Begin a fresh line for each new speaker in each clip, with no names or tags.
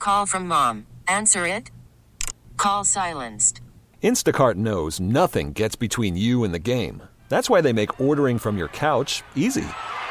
call from mom. Answer it. Call silenced.
Instacart knows nothing gets between you and the game. That's why they make ordering from your couch easy.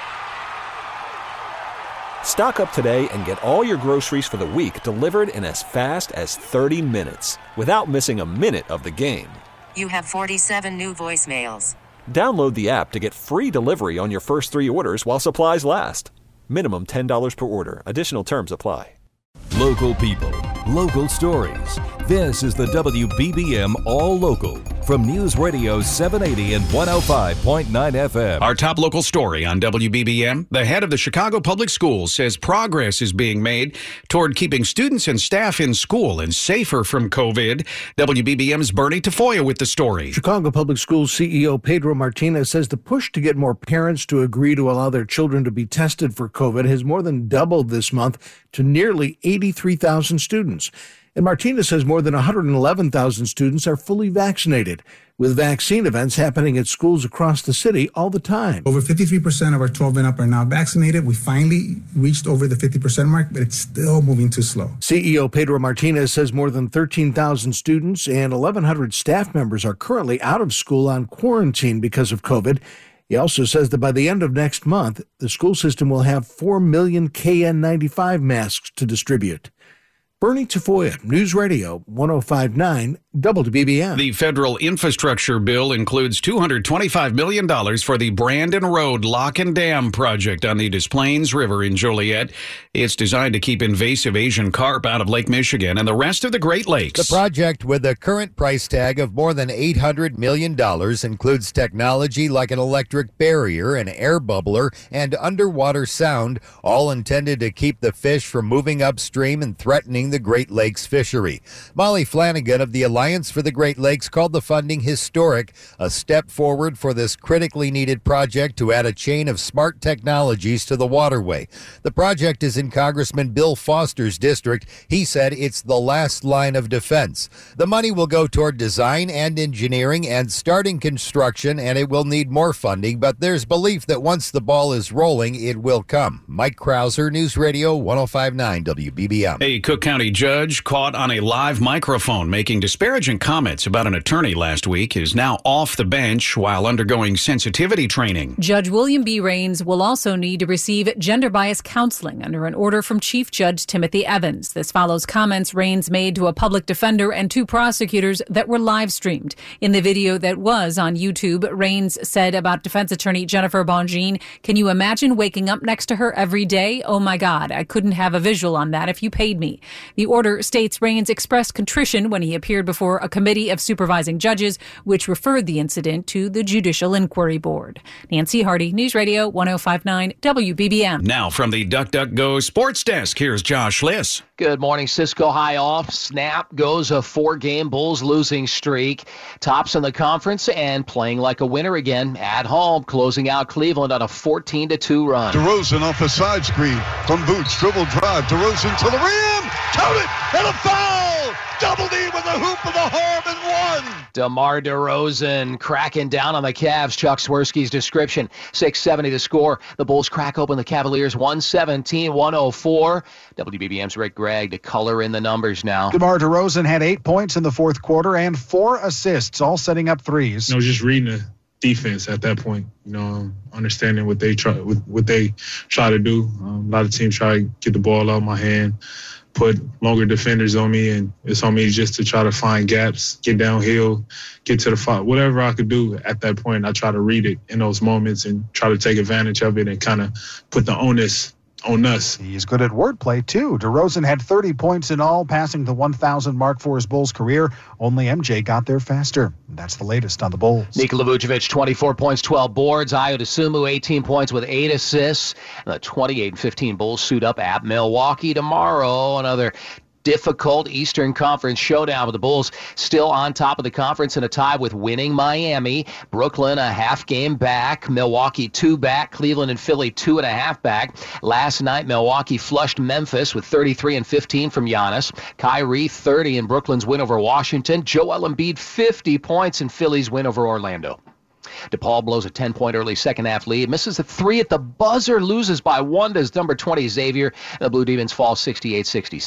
Stock up today and get all your groceries for the week delivered in as fast as 30 minutes without missing a minute of the game.
You have 47 new voicemails.
Download the app to get free delivery on your first 3 orders while supplies last. Minimum $10 per order. Additional terms apply.
Local people, local stories. This is the WBBM All Local from News Radio 780 and 105.9 FM.
Our top local story on WBBM. The head of the Chicago Public Schools says progress is being made toward keeping students and staff in school and safer from COVID. WBBM's Bernie Tafoya with the story.
Chicago Public Schools CEO Pedro Martinez says the push to get more parents to agree to allow their children to be tested for COVID has more than doubled this month to nearly 83,000 students. And Martinez says more than 111,000 students are fully vaccinated, with vaccine events happening at schools across the city all the time.
Over 53% of our 12 and up are now vaccinated. We finally reached over the 50% mark, but it's still moving too slow.
CEO Pedro Martinez says more than 13,000 students and 1,100 staff members are currently out of school on quarantine because of COVID. He also says that by the end of next month, the school system will have 4 million KN95 masks to distribute. Bernie Tafoya, News Radio 105.9 WBBM.
The federal infrastructure bill includes $225 million for the Brandon Road Lock and Dam project on the Des Plaines River in Joliet. It's designed to keep invasive Asian carp out of Lake Michigan and the rest of the Great Lakes.
The project, with a current price tag of more than $800 million, includes technology like an electric barrier, an air bubbler, and underwater sound, all intended to keep the fish from moving upstream and threatening the Great Lakes fishery. Molly Flanagan of the Alliance for the Great Lakes called the funding historic, a step forward for this critically needed project to add a chain of smart technologies to the waterway. The project is in Congressman Bill Foster's district. He said it's the last line of defense. The money will go toward design and engineering and starting construction, and it will need more funding, but there's belief that once the ball is rolling, it will come. Mike Krauser, News Radio 105.9 WBBM.
A Cook County judge caught on a live microphone making disparaging comments about an attorney last week is now off the bench while undergoing sensitivity training.
Judge William B. Raines will also need to receive gender bias counseling under an order from Chief Judge Timothy Evans. This follows comments Raines made to a public defender and 2 prosecutors that were live streamed. In the video that was on YouTube, Raines said about defense attorney Jennifer Bongine, "Can you imagine waking up next to her every day? Oh my God, I couldn't have a visual on that if you paid me." The order states Raines expressed contrition when he appeared before a committee of supervising judges, which referred the incident to the Judicial Inquiry Board. Nancy Hardy, News Radio 105.9 WBBM.
Now from the DuckDuckGo Sports Desk, here's Josh Liss.
Good morning. Cisco High off. Snap goes a 4-game Bulls losing streak. Tops in the conference and playing like a winner again at home, closing out Cleveland on a 14-2 run.
DeRozan off a side screen from Boots. Dribble drive. DeRozan to the rim. Count it. And a foul. Double D with a hoop and a harm and one.
DeMar DeRozan cracking down on the Cavs. Chuck Swirsky's description. 6:70 to score. The Bulls crack open the Cavaliers 117-104. WBBM's Rick Gregg to color in the numbers now.
DeMar DeRozan had 8 points in the fourth quarter and 4 assists, all setting up threes.
Just reading the defense at that point, understanding what they try to do. A lot of teams try to get the ball out of my hand, put longer defenders on me, and it's on me just to try to find gaps, get downhill, get to the foul. Whatever I could do at that point, I try to read it in those moments and try to take advantage of it and kind of put the onus on us.
He's good at wordplay, too. DeRozan had 30 points in all, passing the 1,000 mark for his Bulls career. Only MJ got there faster. That's the latest on the Bulls.
Nikola Vucevic, 24 points, 12 boards. Ayo Dosunmu, 18 points with 8 assists. And the 28-15 Bulls suit up at Milwaukee tomorrow. Another difficult Eastern Conference showdown with the Bulls still on top of the conference in a tie with winning Miami. Brooklyn a half game back. Milwaukee 2 back. Cleveland and Philly 2.5 back. Last night, Milwaukee flushed Memphis with 33 and 15 from Giannis. Kyrie 30 in Brooklyn's win over Washington. Joel Embiid 50 points in Philly's win over Orlando. DePaul blows a 10-point early second-half lead, misses a 3 at the buzzer, loses by 1 to number 20 Xavier. The Blue Demons fall 68-67.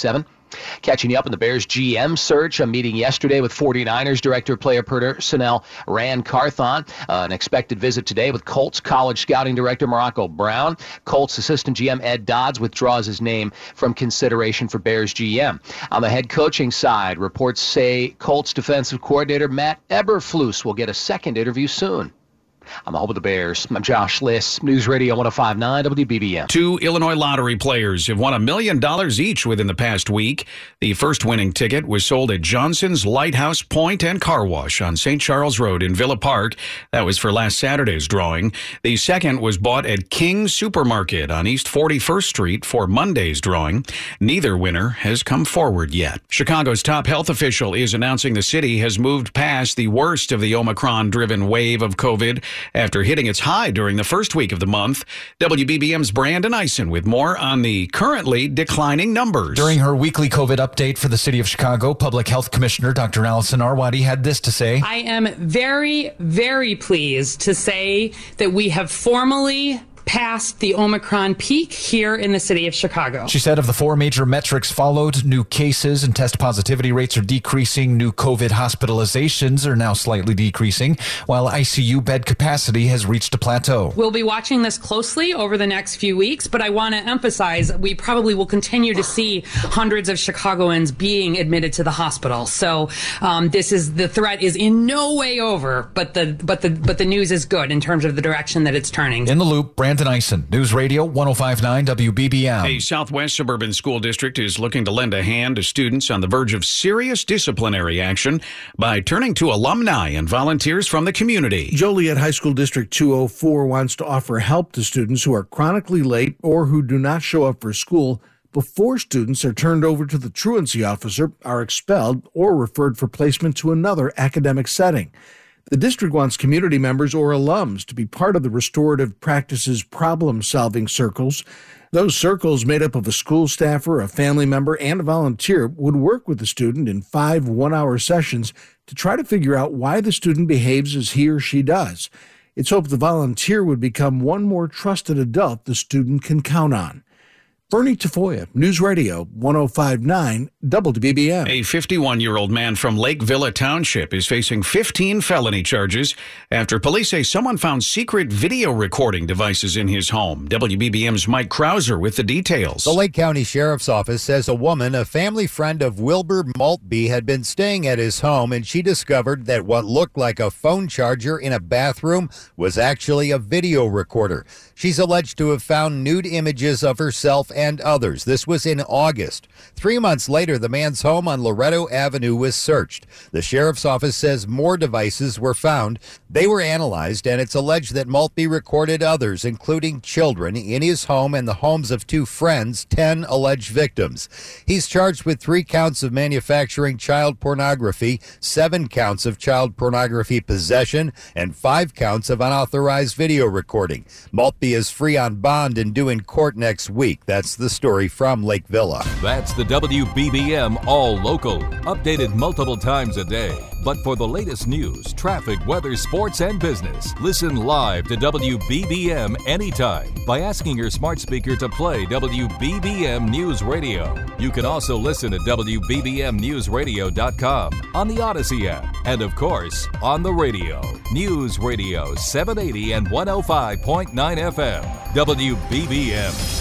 Catching you up in the Bears GM search, a meeting yesterday with 49ers Director of Player Personnel Ran Carthon. An expected visit today with Colts College Scouting Director Morocco Brown. Colts Assistant GM Ed Dodds withdraws his name from consideration for Bears GM. On the head coaching side, reports say Colts defensive coordinator Matt Eberflus will get a second interview soon. I'm the home of the Bears. I'm Josh Liss, News Radio 105.9 WBBM.
2 Illinois lottery players have won $1 million each within the past week. The first winning ticket was sold at Johnson's Lighthouse Point and Car Wash on St. Charles Road in Villa Park. That was for last Saturday's drawing. The second was bought at King's Supermarket on East 41st Street for Monday's drawing. Neither winner has come forward yet. Chicago's top health official is announcing the city has moved past the worst of the Omicron-driven wave of COVID after hitting its high during the first week of the month. WBBM's Brandon Eisen with more on the currently declining numbers.
During her weekly COVID update for the city of Chicago, Public Health Commissioner Dr. Allison Arwady had this to say.
I am very, very pleased to say that we have formally passed the Omicron peak here in the city of Chicago.
She said of the 4 major metrics followed, new cases and test positivity rates are decreasing. New COVID hospitalizations are now slightly decreasing, while ICU bed capacity has reached a plateau.
We'll be watching this closely over the next few weeks, but I want to emphasize we probably will continue to see hundreds of Chicagoans being admitted to the hospital. So the threat is in no way over, but the news is good in terms of the direction that it's turning.
In the Loop, Brandon Eisen, News Radio 105.9 WBBM.
A Southwest suburban school district is looking to lend a hand to students on the verge of serious disciplinary action by turning to alumni and volunteers from the community.
Joliet High School District 204 wants to offer help to students who are chronically late or who do not show up for school before students are turned over to the truancy officer, are expelled, or referred for placement to another academic setting. The district wants community members or alums to be part of the restorative practices problem-solving circles. Those circles, made up of a school staffer, a family member, and a volunteer, would work with the student in 5 one-hour sessions to try to figure out why the student behaves as he or she does. It's hoped the volunteer would become one more trusted adult the student can count on. Bernie Tafoya, News Radio 105.9 WBBM.
A 51-year-old man from Lake Villa Township is facing 15 felony charges after police say someone found secret video recording devices in his home. WBBM's Mike Krauser with the details.
The Lake County Sheriff's Office says a woman, a family friend of Wilbur Maltby, had been staying at his home, and she discovered that what looked like a phone charger in a bathroom was actually a video recorder. She's alleged to have found nude images of herself and others. This was in August. 3 months later, the man's home on Loretto Avenue was searched. The sheriff's office says more devices were found. They were analyzed, and it's alleged that Maltby recorded others, including children, in his home and the homes of 2 friends, 10 alleged victims. He's charged with 3 counts of manufacturing child pornography, 7 counts of child pornography possession, and 5 counts of unauthorized video recording. Maltby is free on bond and due in court next week. That's the story from Lake Villa.
That's the WBBM All Local, updated multiple times a day. But for the latest news, traffic, weather, sports, and business, listen live to WBBM anytime by asking your smart speaker to play WBBM News Radio. You can also listen at WBBMNewsRadio.com, on the Odyssey app, and of course, on the radio. News Radio 780 and 105.9 FM. WBBM.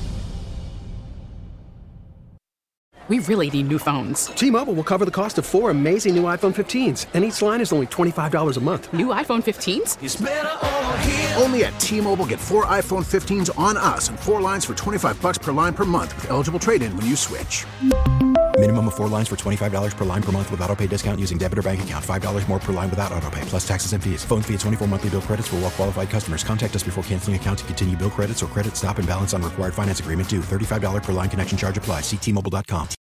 We really need new phones.
T-Mobile will cover the cost of 4 amazing new iPhone 15s, and each line is only $25 a month.
New iPhone 15s?
It's better over here.
Only at T-Mobile, get 4 iPhone 15s on us and 4 lines for $25 per line per month with eligible trade-in when you switch.
Minimum of 4 lines for $25 per line per month with autopay discount using debit or bank account. $5 more per line without autopay, plus taxes and fees. Phone fee at 24 monthly bill credits for well-qualified customers. Contact us before canceling account to continue bill credits or credit stop and balance on required finance agreement due. $35 per line connection charge applies. See T-Mobile.com.